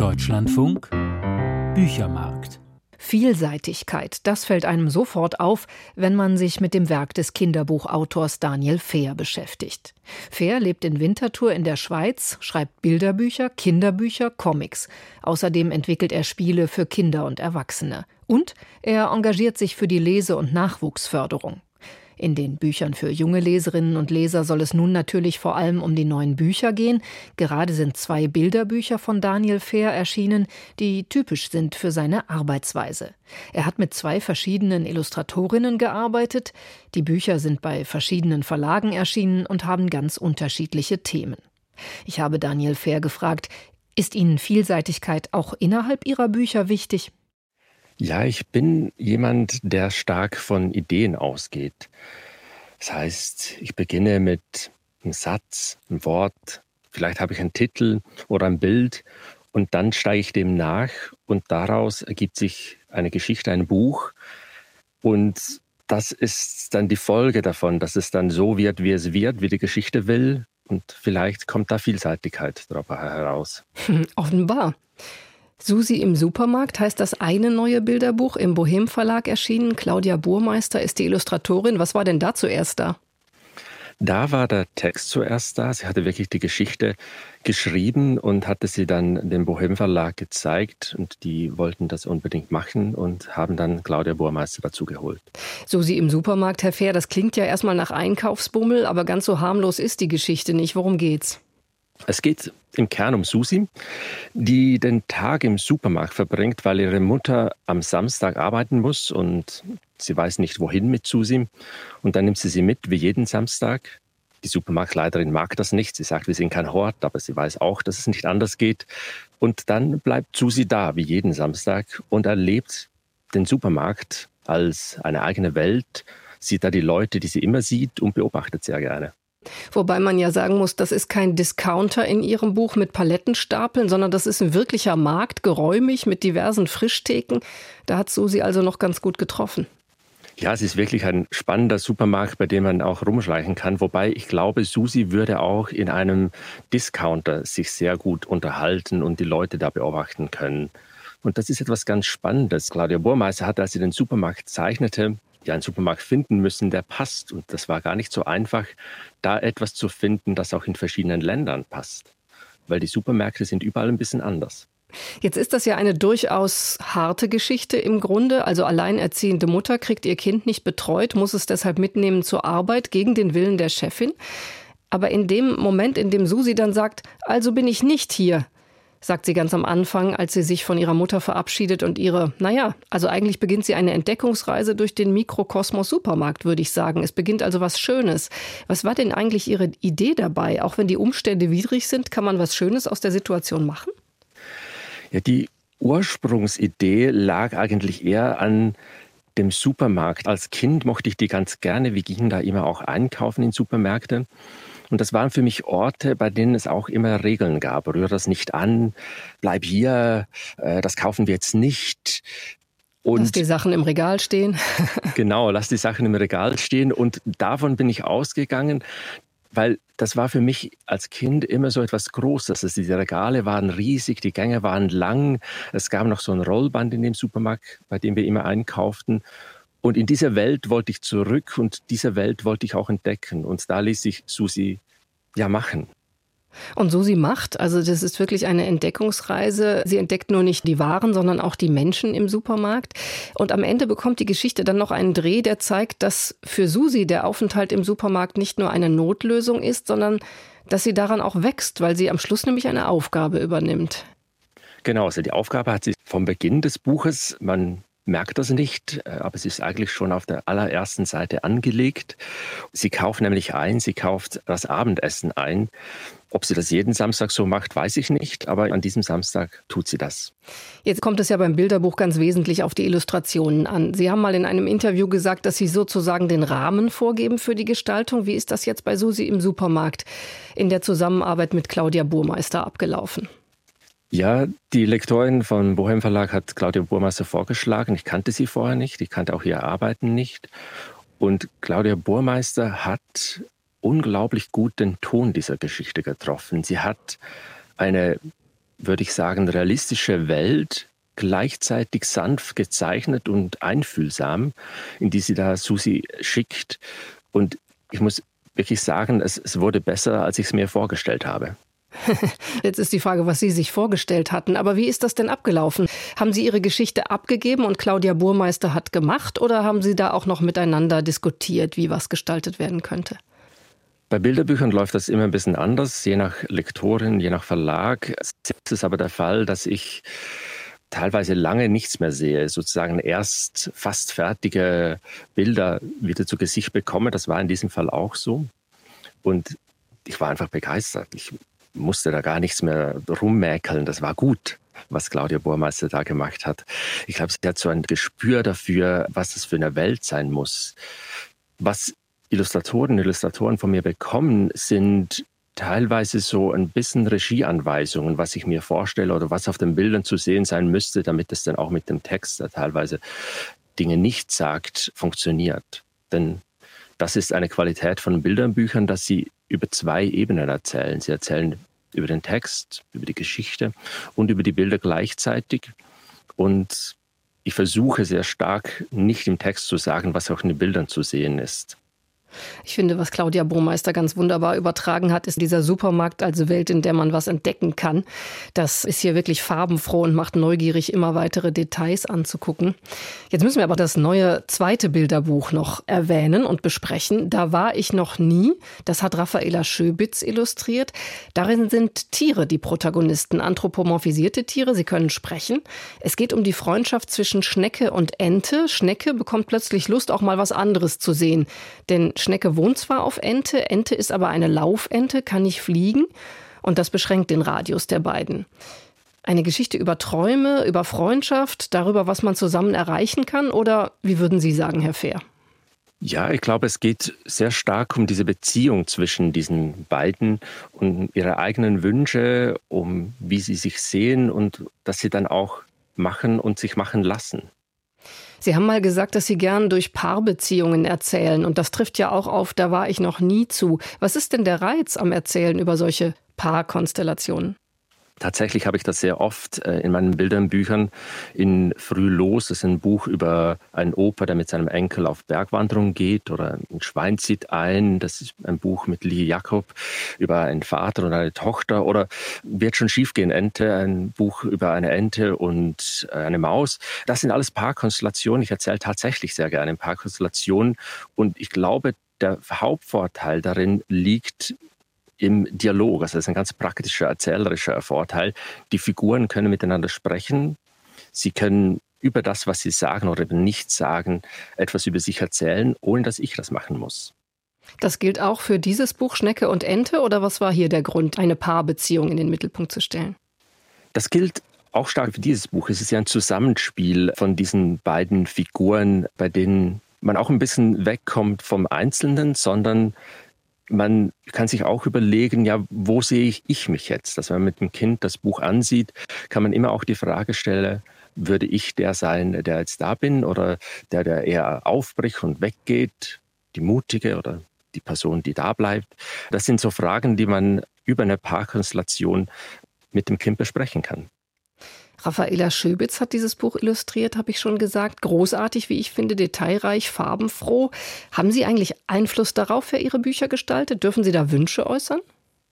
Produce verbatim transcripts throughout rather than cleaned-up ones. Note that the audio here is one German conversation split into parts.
Deutschlandfunk Büchermarkt. Vielseitigkeit, das fällt einem sofort auf, wenn man sich mit dem Werk des Kinderbuchautors Daniel Fehr beschäftigt. Fehr lebt in Winterthur in der Schweiz, schreibt Bilderbücher, Kinderbücher, Comics. Außerdem entwickelt er Spiele für Kinder und Erwachsene. Und er engagiert sich für die Lese- und Nachwuchsförderung. In den Büchern für junge Leserinnen und Leser soll es nun natürlich vor allem um die neuen Bücher gehen. Gerade sind zwei Bilderbücher von Daniel Fehr erschienen, die typisch sind für seine Arbeitsweise. Er hat mit zwei verschiedenen Illustratorinnen gearbeitet. Die Bücher sind bei verschiedenen Verlagen erschienen und haben ganz unterschiedliche Themen. Ich habe Daniel Fehr gefragt, ist Ihnen Vielseitigkeit auch innerhalb Ihrer Bücher wichtig? Ja, ich bin jemand, der stark von Ideen ausgeht. Das heißt, ich beginne mit einem Satz, einem Wort, vielleicht habe ich einen Titel oder ein Bild und dann steige ich dem nach und daraus ergibt sich eine Geschichte, ein Buch und das ist dann die Folge davon, dass es dann so wird, wie es wird, wie die Geschichte will und vielleicht kommt da Vielseitigkeit dabei heraus. Offenbar. Susi im Supermarkt heißt das eine neue Bilderbuch, im Bohem Verlag erschienen. Claudia Burmeister ist die Illustratorin. Was war denn da zuerst da? Da war der Text zuerst da. Sie hatte wirklich die Geschichte geschrieben und hatte sie dann dem Bohem Verlag gezeigt. Und die wollten das unbedingt machen und haben dann Claudia Burmeister dazu geholt. Susi im Supermarkt, Herr Fehr, das klingt ja erstmal nach Einkaufsbummel, aber ganz so harmlos ist die Geschichte nicht. Worum geht's? Es geht im Kern um Susi, die den Tag im Supermarkt verbringt, weil ihre Mutter am Samstag arbeiten muss und sie weiß nicht, wohin mit Susi. Und dann nimmt sie sie mit, wie jeden Samstag. Die Supermarktleiterin mag das nicht. Sie sagt, wir sind kein Hort, aber sie weiß auch, dass es nicht anders geht. Und dann bleibt Susi da, wie jeden Samstag, und erlebt den Supermarkt als eine eigene Welt, sieht da die Leute, die sie immer sieht und beobachtet sehr gerne. Wobei man ja sagen muss, das ist kein Discounter in Ihrem Buch mit Palettenstapeln, sondern das ist ein wirklicher Markt, geräumig mit diversen Frischtheken. Da hat Susi also noch ganz gut getroffen. Ja, es ist wirklich ein spannender Supermarkt, bei dem man auch rumschleichen kann. Wobei ich glaube, Susi würde auch in einem Discounter sich sehr gut unterhalten und die Leute da beobachten können. Und das ist etwas ganz Spannendes. Claudia Burmeister hat, als sie den Supermarkt zeichnete, ja einen Supermarkt finden müssen, der passt. Und das war gar nicht so einfach, da etwas zu finden, das auch in verschiedenen Ländern passt. Weil die Supermärkte sind überall ein bisschen anders. Jetzt ist das ja eine durchaus harte Geschichte im Grunde. Also alleinerziehende Mutter kriegt ihr Kind nicht betreut, muss es deshalb mitnehmen zur Arbeit gegen den Willen der Chefin. Aber in dem Moment, in dem Susi dann sagt, also bin ich nicht hier, sagt sie ganz am Anfang, als sie sich von ihrer Mutter verabschiedet und ihre, naja, also eigentlich beginnt sie eine Entdeckungsreise durch den Mikrokosmos Supermarkt, würde ich sagen. Es beginnt also was Schönes. Was war denn eigentlich Ihre Idee dabei? Auch wenn die Umstände widrig sind, kann man was Schönes aus der Situation machen? Ja, die Ursprungsidee lag eigentlich eher an dem Supermarkt. Als Kind mochte ich die ganz gerne. Wir gingen da immer auch einkaufen in Supermärkte. Und das waren für mich Orte, bei denen es auch immer Regeln gab. Rühr das nicht an, bleib hier, äh, das kaufen wir jetzt nicht. Und lass die Sachen im Regal stehen. Genau, lass die Sachen im Regal stehen. Und davon bin ich ausgegangen, weil das war für mich als Kind immer so etwas Großes. Also die Regale waren riesig, die Gänge waren lang. Es gab noch so ein Rollband in dem Supermarkt, bei dem wir immer einkauften. Und in diese Welt wollte ich zurück und diese Welt wollte ich auch entdecken. Und da ließ ich Susi ja machen. Und Susi macht, also das ist wirklich eine Entdeckungsreise. Sie entdeckt nur nicht die Waren, sondern auch die Menschen im Supermarkt. Und am Ende bekommt die Geschichte dann noch einen Dreh, der zeigt, dass für Susi der Aufenthalt im Supermarkt nicht nur eine Notlösung ist, sondern dass sie daran auch wächst, weil sie am Schluss nämlich eine Aufgabe übernimmt. Genau, also die Aufgabe hat sie vom Beginn des Buches, man merkt das nicht, aber es ist eigentlich schon auf der allerersten Seite angelegt. Sie kauft nämlich ein, sie kauft das Abendessen ein. Ob sie das jeden Samstag so macht, weiß ich nicht, aber an diesem Samstag tut sie das. Jetzt kommt es ja beim Bilderbuch ganz wesentlich auf die Illustrationen an. Sie haben mal in einem Interview gesagt, dass Sie sozusagen den Rahmen vorgeben für die Gestaltung. Wie ist das jetzt bei Susi im Supermarkt in der Zusammenarbeit mit Claudia Burmeister abgelaufen? Ja, die Lektorin vom Bohem Verlag hat Claudia Burmeister vorgeschlagen. Ich kannte sie vorher nicht, ich kannte auch ihr Arbeiten nicht. Und Claudia Burmeister hat unglaublich gut den Ton dieser Geschichte getroffen. Sie hat eine würde ich sagen, realistische Welt, gleichzeitig sanft gezeichnet und einfühlsam, in die sie da Susi schickt. Und ich muss wirklich sagen, es, es wurde besser, als ich es mir vorgestellt habe. Jetzt ist die Frage, was Sie sich vorgestellt hatten. Aber wie ist das denn abgelaufen? Haben Sie Ihre Geschichte abgegeben und Claudia Burmeister hat gemacht? Oder haben Sie da auch noch miteinander diskutiert, wie was gestaltet werden könnte? Bei Bilderbüchern läuft das immer ein bisschen anders, je nach Lektorin, je nach Verlag. Es ist aber der Fall, dass ich teilweise lange nichts mehr sehe, sozusagen erst fast fertige Bilder wieder zu Gesicht bekomme. Das war in diesem Fall auch so. Und ich war einfach begeistert. Ich musste da gar nichts mehr rummäkeln. Das war gut, was Claudia Burmeister da gemacht hat. Ich glaube, sie hat so ein Gespür dafür, was das für eine Welt sein muss. Was Illustratorinnen und Illustratoren von mir bekommen, sind teilweise so ein bisschen Regieanweisungen, was ich mir vorstelle oder was auf den Bildern zu sehen sein müsste, damit es dann auch mit dem Text, der teilweise Dinge nicht sagt, funktioniert. Denn das ist eine Qualität von Bilderbüchern, dass sie über zwei Ebenen erzählen. Sie erzählen über den Text, über die Geschichte und über die Bilder gleichzeitig. Und ich versuche sehr stark, nicht im Text zu sagen, was auch in den Bildern zu sehen ist. Ich finde, was Claudia Burmeister ganz wunderbar übertragen hat, ist dieser Supermarkt als Welt, in der man was entdecken kann. Das ist hier wirklich farbenfroh und macht neugierig, immer weitere Details anzugucken. Jetzt müssen wir aber das neue zweite Bilderbuch noch erwähnen und besprechen. Da war ich noch nie. Das hat Raffaela Schöbitz illustriert. Darin sind Tiere die Protagonisten, anthropomorphisierte Tiere. Sie können sprechen. Es geht um die Freundschaft zwischen Schnecke und Ente. Schnecke bekommt plötzlich Lust, auch mal was anderes zu sehen. Denn Schnecke wohnt zwar auf Ente, Ente ist aber eine Laufente, kann nicht fliegen und das beschränkt den Radius der beiden. Eine Geschichte über Träume, über Freundschaft, darüber, was man zusammen erreichen kann, oder wie würden Sie sagen, Herr Fehr? Ja, ich glaube, es geht sehr stark um diese Beziehung zwischen diesen beiden und ihre eigenen Wünsche, um wie sie sich sehen und dass sie dann auch machen und sich machen lassen. Sie haben mal gesagt, dass Sie gern durch Paarbeziehungen erzählen. Und das trifft ja auch auf, da war ich noch nie zu. Was ist denn der Reiz am Erzählen über solche Paarkonstellationen? Tatsächlich habe ich das sehr oft äh, in meinen Bilderbüchern. In Früh los, das ist ein Buch über einen Opa, der mit seinem Enkel auf Bergwanderung geht, oder ein Schwein zieht ein. Das ist ein Buch mit Lee Jakob über einen Vater und eine Tochter. Oder Wird schon schiefgehen, Ente, ein Buch über eine Ente und äh, eine Maus. Das sind alles Paarkonstellationen. Ich erzähle tatsächlich sehr gerne Paarkonstellationen. Und ich glaube, der Hauptvorteil darin liegt im Dialog. Also das ist ein ganz praktischer, erzählerischer Vorteil. Die Figuren können miteinander sprechen. Sie können über das, was sie sagen oder eben nicht sagen, etwas über sich erzählen, ohne dass ich das machen muss. Das gilt auch für dieses Buch Schnecke und Ente, oder was war hier der Grund, eine Paarbeziehung in den Mittelpunkt zu stellen? Das gilt auch stark für dieses Buch. Es ist ja ein Zusammenspiel von diesen beiden Figuren, bei denen man auch ein bisschen wegkommt vom Einzelnen, sondern man kann sich auch überlegen, ja, wo sehe ich, ich mich jetzt? Dass wenn man mit dem Kind das Buch ansieht, kann man immer auch die Frage stellen, würde ich der sein, der jetzt da bin, oder der, der eher aufbricht und weggeht, die Mutige oder die Person, die da bleibt? Das sind so Fragen, die man über eine Paarkonstellation mit dem Kind besprechen kann. Raffaela Schöbitz hat dieses Buch illustriert, habe ich schon gesagt. Großartig, wie ich finde, detailreich, farbenfroh. Haben Sie eigentlich Einfluss darauf, wer Ihre Bücher gestaltet? Dürfen Sie da Wünsche äußern?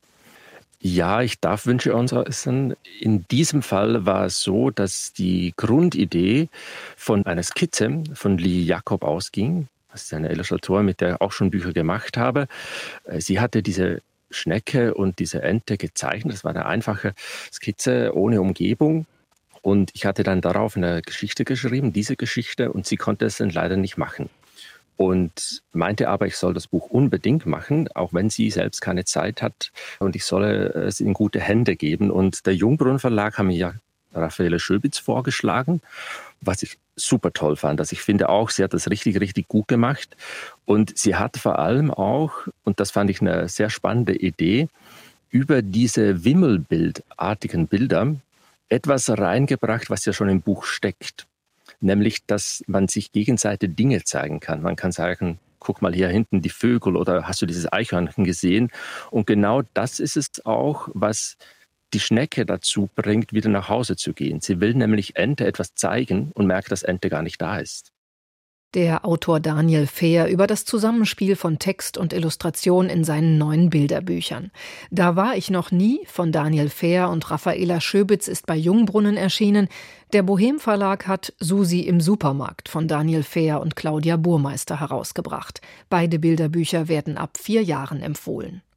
Ja, ich darf Wünsche äußern. In diesem Fall war es so, dass die Grundidee von einer Skizze von Lee Jakob ausging. Das ist eine Illustratorin, mit der ich auch schon Bücher gemacht habe. Sie hatte diese Schnecke und diese Ente gezeichnet. Das war eine einfache Skizze ohne Umgebung. Und ich hatte dann darauf eine Geschichte geschrieben, diese Geschichte, und sie konnte es dann leider nicht machen. Und meinte aber, ich soll das Buch unbedingt machen, auch wenn sie selbst keine Zeit hat, und ich solle es in gute Hände geben. Und der Jungbrunnen Verlag haben mir ja Raffaela Schöbitz vorgeschlagen, was ich super toll fand. Also ich finde auch, sie hat das richtig, richtig gut gemacht. Und sie hat vor allem auch, und das fand ich eine sehr spannende Idee, über diese wimmelbildartigen Bilder etwas reingebracht, was ja schon im Buch steckt. Nämlich, dass man sich gegenseitig Dinge zeigen kann. Man kann sagen, guck mal hier hinten die Vögel, oder hast du dieses Eichhörnchen gesehen? Und genau das ist es auch, was die Schnecke dazu bringt, wieder nach Hause zu gehen. Sie will nämlich Ente etwas zeigen und merkt, dass Ente gar nicht da ist. Der Autor Daniel Fehr über das Zusammenspiel von Text und Illustration in seinen neuen Bilderbüchern. Da war ich noch nie von Daniel Fehr und Raffaela Schöbitz ist bei Jungbrunnen erschienen. Der Bohem Verlag hat Susi im Supermarkt von Daniel Fehr und Claudia Burmeister herausgebracht. Beide Bilderbücher werden ab vier Jahren empfohlen.